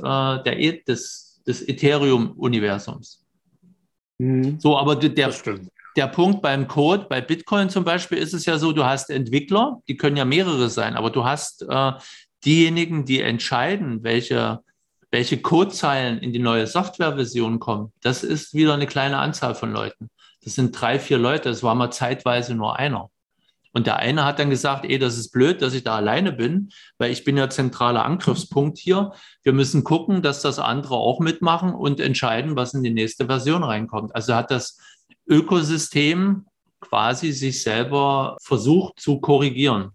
Speaker 1: des Ethereum-Universums. So, aber der Punkt beim Code, bei Bitcoin zum Beispiel, ist es ja so, du hast Entwickler, die können ja mehrere sein, aber du hast diejenigen, die entscheiden, welche Codezeilen in die neue Softwareversion kommen. Das ist wieder eine kleine Anzahl von Leuten. Das sind 3, 4 Leute, das war mal zeitweise nur einer. Und der eine hat dann gesagt, das ist blöd, dass ich da alleine bin, weil ich bin ja zentraler Angriffspunkt hier. Wir müssen gucken, dass das andere auch mitmachen und entscheiden, was in die nächste Version reinkommt. Also hat das Ökosystem quasi sich selber versucht zu korrigieren.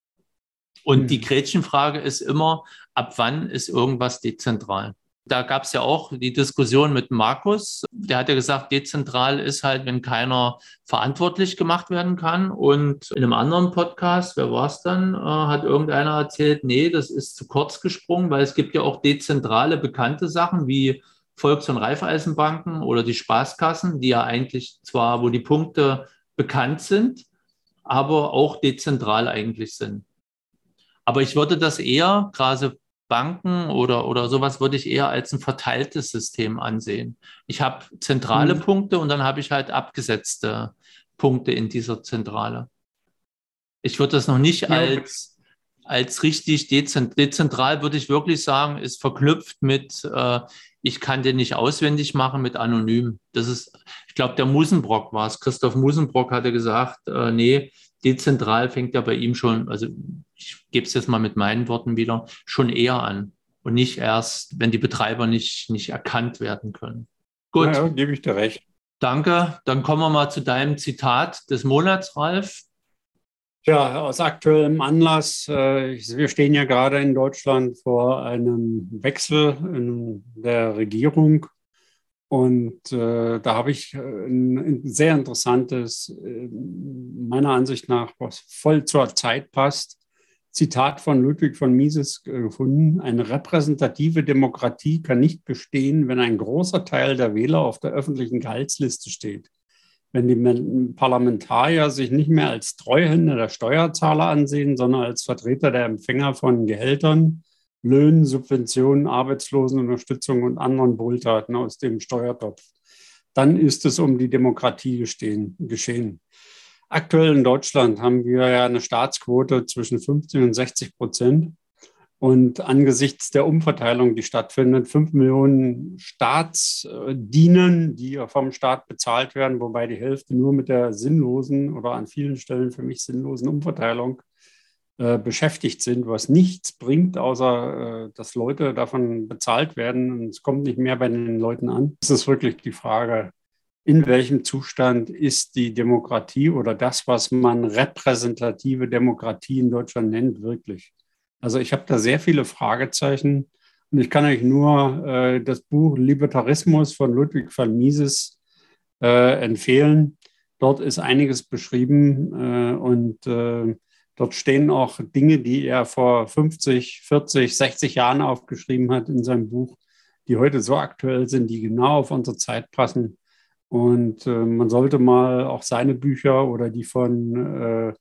Speaker 1: Und die Gretchenfrage ist immer, ab wann ist irgendwas dezentral? Da gab es ja auch die Diskussion mit Markus. Der hat ja gesagt, dezentral ist halt, wenn keiner verantwortlich gemacht werden kann. Und in einem anderen Podcast, wer war es dann, hat irgendeiner erzählt, nee, das ist zu kurz gesprungen, weil es gibt ja auch dezentrale bekannte Sachen wie Volks- und Raiffeisenbanken oder die Spaßkassen, die ja eigentlich zwar, wo die Punkte bekannt sind, aber auch dezentral eigentlich sind. Aber ich würde das eher, gerade Banken oder sowas, würde ich eher als ein verteiltes System ansehen. Ich habe zentrale Punkte und dann habe ich halt abgesetzte Punkte in dieser Zentrale. Ich würde das noch nicht als richtig dezentral, würde ich wirklich sagen, ist verknüpft mit, ich kann den nicht auswendig machen, mit anonym. Das ist, ich glaube, der Musenbrock war es. Christoph Musenbrock hatte gesagt, nee, dezentral fängt ja bei ihm schon, also ich gebe es jetzt mal mit meinen Worten wieder, schon eher an und nicht erst, wenn die Betreiber nicht erkannt werden können. Gut.
Speaker 2: Ja, gebe ich dir recht.
Speaker 1: Danke. Dann kommen wir mal zu deinem Zitat des Monats, Ralf.
Speaker 2: Ja, aus aktuellem Anlass. Wir stehen ja gerade in Deutschland vor einem Wechsel in der Regierung. Und da habe ich ein sehr interessantes, meiner Ansicht nach, was voll zur Zeit passt, Zitat von Ludwig von Mises gefunden. Eine repräsentative Demokratie kann nicht bestehen, wenn ein großer Teil der Wähler auf der öffentlichen Gehaltsliste steht. Wenn die Parlamentarier sich nicht mehr als Treuhänder der Steuerzahler ansehen, sondern als Vertreter der Empfänger von Gehältern, Löhnen, Subventionen, Arbeitslosenunterstützung und anderen Wohltaten aus dem Steuertopf, dann ist es um die Demokratie geschehen. Aktuell in Deutschland haben wir ja eine Staatsquote zwischen 50 und 60%. Und angesichts der Umverteilung, die stattfindet, 5 Millionen Staatsdienen, die vom Staat bezahlt werden, wobei die Hälfte nur mit der sinnlosen oder an vielen Stellen für mich sinnlosen Umverteilung beschäftigt sind, was nichts bringt, außer dass Leute davon bezahlt werden und es kommt nicht mehr bei den Leuten an. Es ist wirklich die Frage, in welchem Zustand ist die Demokratie oder das, was man repräsentative Demokratie in Deutschland nennt, wirklich? Also ich habe da sehr viele Fragezeichen und ich kann euch nur das Buch Libertarismus von Ludwig von Mises empfehlen. Dort ist einiges beschrieben und dort stehen auch Dinge, die er vor 50, 40, 60 Jahren aufgeschrieben hat in seinem Buch, die heute so aktuell sind, die genau auf unsere Zeit passen. Und man sollte mal auch seine Bücher oder die von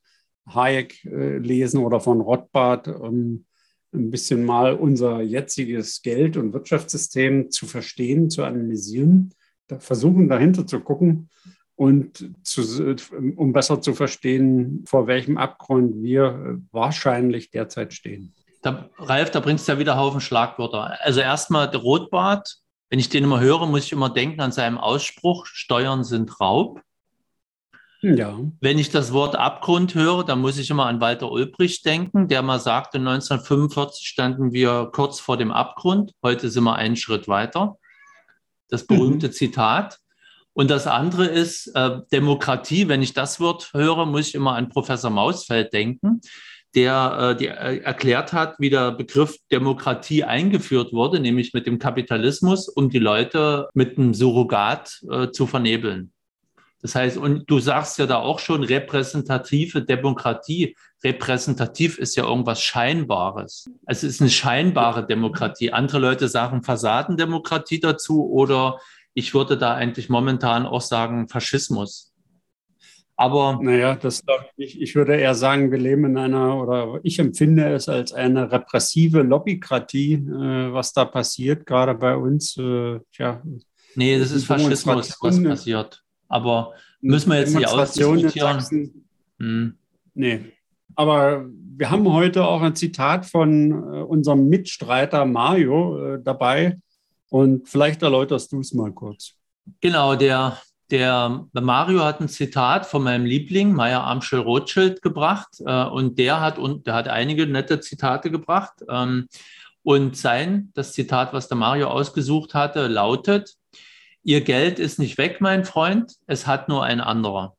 Speaker 2: Hayek lesen oder von Rothbard, um ein bisschen mal unser jetziges Geld- und Wirtschaftssystem zu verstehen, zu analysieren, versuchen dahinter zu gucken und um besser zu verstehen, vor welchem Abgrund wir wahrscheinlich derzeit stehen.
Speaker 1: Ralf, da bringst du ja wieder einen Haufen Schlagwörter. Also erstmal der Rothbard. Wenn ich den immer höre, muss ich immer denken an seinen Ausspruch, Steuern sind Raub.
Speaker 2: Ja.
Speaker 1: Wenn ich das Wort Abgrund höre, dann muss ich immer an Walter Ulbricht denken, der mal sagte, 1945 standen wir kurz vor dem Abgrund, heute sind wir einen Schritt weiter. Das berühmte Zitat. Und das andere ist Demokratie. Wenn ich das Wort höre, muss ich immer an Professor Mausfeld denken, der erklärt hat, wie der Begriff Demokratie eingeführt wurde, nämlich mit dem Kapitalismus, um die Leute mit einem Surrogat zu vernebeln. Das heißt, und du sagst ja da auch schon repräsentative Demokratie. Repräsentativ ist ja irgendwas Scheinbares. Es ist eine scheinbare Demokratie. Andere Leute sagen Fassadendemokratie dazu oder ich würde da eigentlich momentan auch sagen Faschismus. Aber
Speaker 2: naja, das glaube ich nicht. Ich würde eher sagen, wir leben in einer, oder ich empfinde es als eine repressive Lobbykratie, was da passiert, gerade bei uns.
Speaker 1: nee, das ist Faschismus, was passiert. Aber müssen wir jetzt nicht ausdiskutieren.
Speaker 2: Nee. Aber wir haben heute auch ein Zitat von unserem Mitstreiter Mario dabei. Und vielleicht erläuterst du es mal kurz.
Speaker 1: Genau, der Mario hat ein Zitat von meinem Liebling, Meyer Amschel Rothschild, gebracht. Und der hat einige nette Zitate gebracht. Und das Zitat, was der Mario ausgesucht hatte, lautet: Ihr Geld ist nicht weg, mein Freund, es hat nur ein anderer.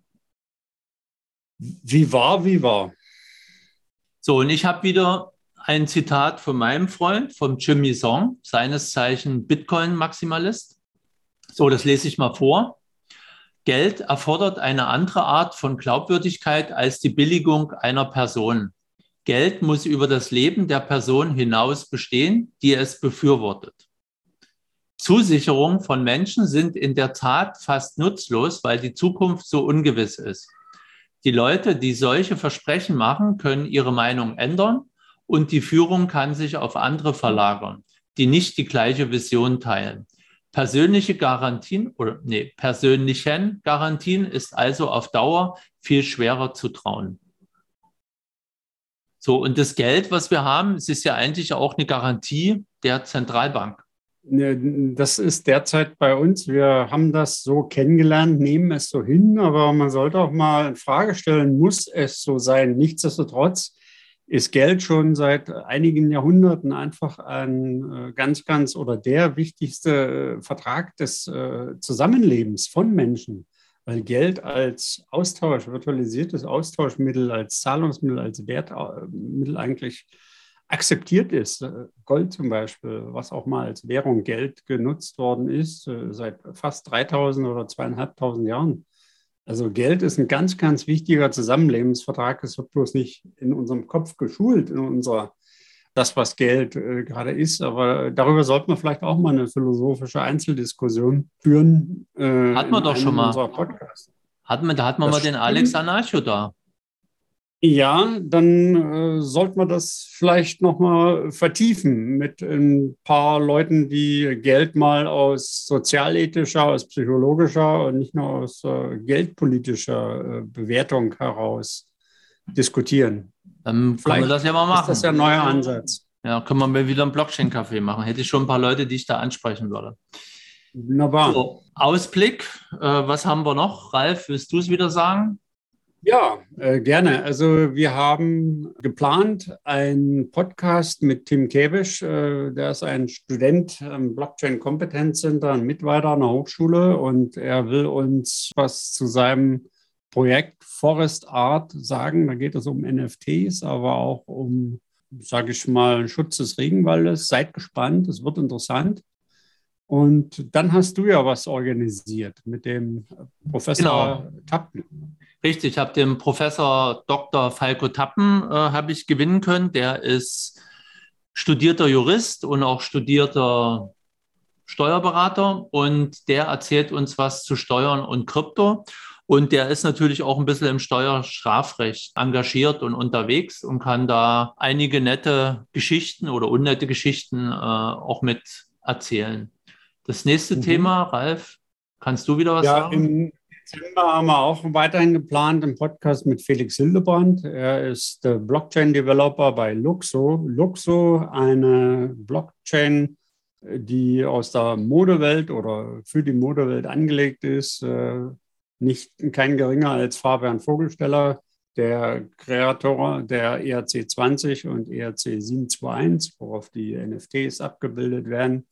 Speaker 2: Wie wahr?
Speaker 1: So, und ich habe wieder ein Zitat von meinem Freund, von Jimmy Song, seines Zeichen Bitcoin-Maximalist. So, das lese ich mal vor. Geld erfordert eine andere Art von Glaubwürdigkeit als die Billigung einer Person. Geld muss über das Leben der Person hinaus bestehen, die es befürwortet. Zusicherungen von Menschen sind in der Tat fast nutzlos, weil die Zukunft so ungewiss ist. Die Leute, die solche Versprechen machen, können ihre Meinung ändern und die Führung kann sich auf andere verlagern, die nicht die gleiche Vision teilen. Persönlichen Garantien ist also auf Dauer viel schwerer zu trauen. So, und das Geld, was wir haben, es ist ja eigentlich auch eine Garantie der Zentralbank.
Speaker 2: Das ist derzeit bei uns. Wir haben das so kennengelernt, nehmen es so hin, aber man sollte auch mal in Frage stellen, muss es so sein? Nichtsdestotrotz ist Geld schon seit einigen Jahrhunderten einfach ein ganz oder der wichtigste Vertrag des Zusammenlebens von Menschen, weil Geld als Austausch, virtualisiertes Austauschmittel, als Zahlungsmittel, als Wertmittel eigentlich akzeptiert ist. Gold zum Beispiel, was auch mal als Währung Geld genutzt worden ist, seit fast 3000 oder 2500 Jahren. Also Geld ist ein ganz wichtiger Zusammenlebensvertrag. Es wird bloß nicht in unserem Kopf geschult, das, was Geld gerade ist. Aber darüber sollten wir vielleicht auch mal eine philosophische Einzeldiskussion führen.
Speaker 1: Hat man doch schon mal.
Speaker 2: Unserer Podcast.
Speaker 1: Da hat man mal den Alex Anarcho da.
Speaker 2: Ja, dann sollte man das vielleicht nochmal vertiefen mit ein paar Leuten, die Geld mal aus sozialethischer, aus psychologischer und nicht nur aus geldpolitischer Bewertung heraus diskutieren.
Speaker 1: Dann können wir das ja mal machen.
Speaker 2: Das ist ja ein neuer Ansatz.
Speaker 1: Ja, können wir mal wieder ein Blockchain-Café machen. Hätte ich schon ein paar Leute, die ich da ansprechen würde.
Speaker 2: Wunderbar.
Speaker 1: So, Ausblick, was haben wir noch? Ralf, willst du es wieder sagen?
Speaker 2: Ja, gerne. Also wir haben geplant einen Podcast mit Tim Käbisch. Der ist ein Student am Blockchain Competence Center, ein Mitarbeiter an der Hochschule und er will uns was zu seinem Projekt Forest Art sagen. Da geht es um NFTs, aber auch um, sage ich mal, Schutz des Regenwaldes. Seid gespannt, es wird interessant. Und dann hast du ja was organisiert mit dem Professor Tappen.
Speaker 1: Richtig, ich habe den Professor Dr. Falko Tappen habe ich gewinnen können. Der ist studierter Jurist und auch studierter Steuerberater und der erzählt uns was zu Steuern und Krypto. Und der ist natürlich auch ein bisschen im Steuerstrafrecht engagiert und unterwegs und kann da einige nette Geschichten oder unnette Geschichten auch mit erzählen. Das nächste Thema, Ralf, kannst du wieder was
Speaker 2: Ja,
Speaker 1: sagen?
Speaker 2: im Dezember haben wir auch weiterhin geplant einen Podcast mit Felix Hildebrand. Er ist Blockchain-Developer bei Luxo. Luxo, eine Blockchain, die aus der Modewelt oder für die Modewelt angelegt ist. Kein geringer als Fabian Vogelsteller, der Kreator der ERC20 und ERC 721, worauf die NFTs abgebildet werden,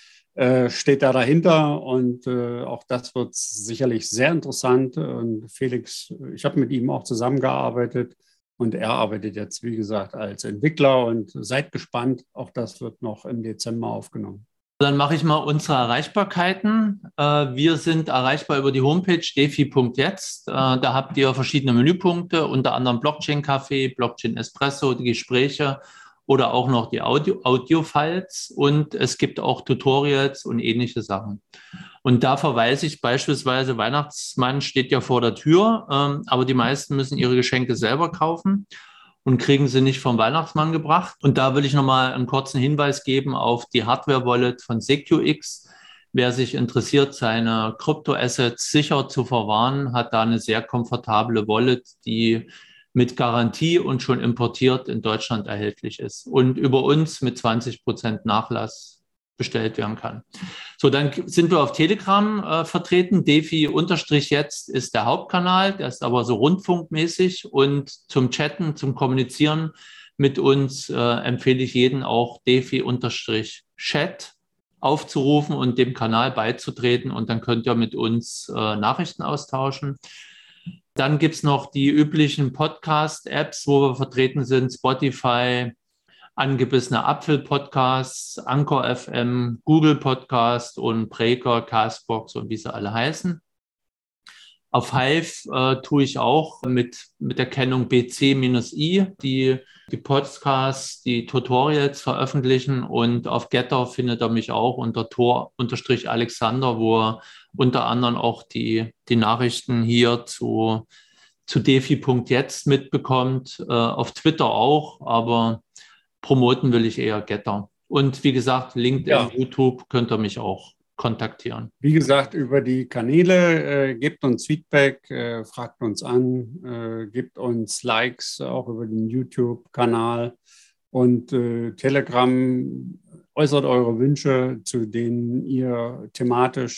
Speaker 2: steht da dahinter. Und auch das wird sicherlich sehr interessant. Und Felix, ich habe mit ihm auch zusammengearbeitet und er arbeitet jetzt, wie gesagt, als Entwickler und seid gespannt. Auch das wird noch im Dezember aufgenommen.
Speaker 1: Dann mache ich mal unsere Erreichbarkeiten. Wir sind erreichbar über die Homepage defi.jetzt. Da habt ihr verschiedene Menüpunkte, unter anderem Blockchain-Café, Blockchain-Espresso, die Gespräche oder auch noch die Audio-Files. Und es gibt auch Tutorials und ähnliche Sachen. Und da verweise ich beispielsweise, Weihnachtsmann steht ja vor der Tür, aber die meisten müssen ihre Geschenke selber kaufen und kriegen sie nicht vom Weihnachtsmann gebracht. Und da will ich nochmal einen kurzen Hinweis geben auf die Hardware-Wallet von SecureX. Wer sich interessiert, seine Kryptoassets sicher zu verwahren, hat da eine sehr komfortable Wallet, die mit Garantie und schon importiert in Deutschland erhältlich ist und über uns mit 20% Nachlass bestellt werden kann. So, dann sind wir auf Telegram vertreten. Defi-jetzt ist der Hauptkanal, der ist aber so rundfunkmäßig und zum Chatten, zum Kommunizieren mit uns empfehle ich jeden auch Defi-Chat aufzurufen und dem Kanal beizutreten und dann könnt ihr mit uns Nachrichten austauschen. Dann gibt es noch die üblichen Podcast-Apps, wo wir vertreten sind, Spotify, Angebissene Apfel-Podcasts, Anchor FM, Google Podcast und Breaker, Castbox und wie sie alle heißen. Auf Hive tue ich auch mit der Kennung BC-I die Podcasts, die Tutorials veröffentlichen und auf Getter findet er mich auch unter Tor-Alexander, wo er unter anderem auch die Nachrichten hier zu defi.jetzt mitbekommt, auf Twitter auch, aber promoten will ich eher Getter. Und wie gesagt, LinkedIn, YouTube könnt ihr mich auch kontaktieren.
Speaker 2: Wie gesagt, über die Kanäle, gebt uns Feedback, fragt uns an, gebt uns Likes auch über den YouTube-Kanal und Telegram, äußert eure Wünsche, zu denen wir thematisch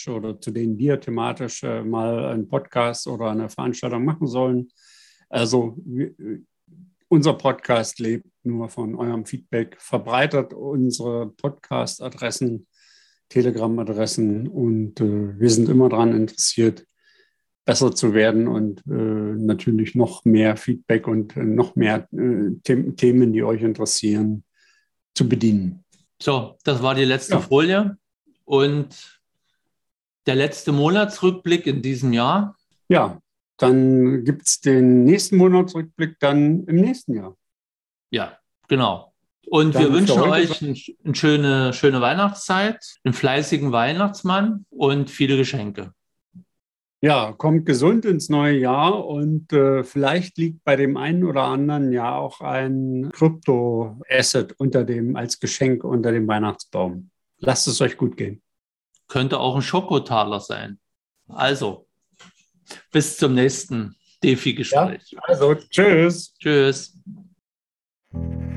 Speaker 2: mal einen Podcast oder eine Veranstaltung machen sollen. Also unser Podcast lebt nur von eurem Feedback. Verbreitert unsere Podcast-Adressen, Telegram-Adressen und wir sind immer daran interessiert, besser zu werden und natürlich noch mehr Feedback und noch mehr Themen, die euch interessieren, zu bedienen.
Speaker 1: So, das war die letzte Folie und der letzte Monatsrückblick in diesem Jahr.
Speaker 2: Ja, dann gibt es den nächsten Monatsrückblick dann im nächsten Jahr.
Speaker 1: Ja, genau. Und wir wünschen euch eine schöne Weihnachtszeit, einen fleißigen Weihnachtsmann und viele Geschenke.
Speaker 2: Ja, kommt gesund ins neue Jahr und vielleicht liegt bei dem einen oder anderen ja auch ein Krypto-Asset als Geschenk unter dem Weihnachtsbaum. Lasst es euch gut gehen.
Speaker 1: Könnte auch ein Schokotaler sein. Also, bis zum nächsten DeFi-Gespräch.
Speaker 2: Ja, also, tschüss.
Speaker 1: Tschüss.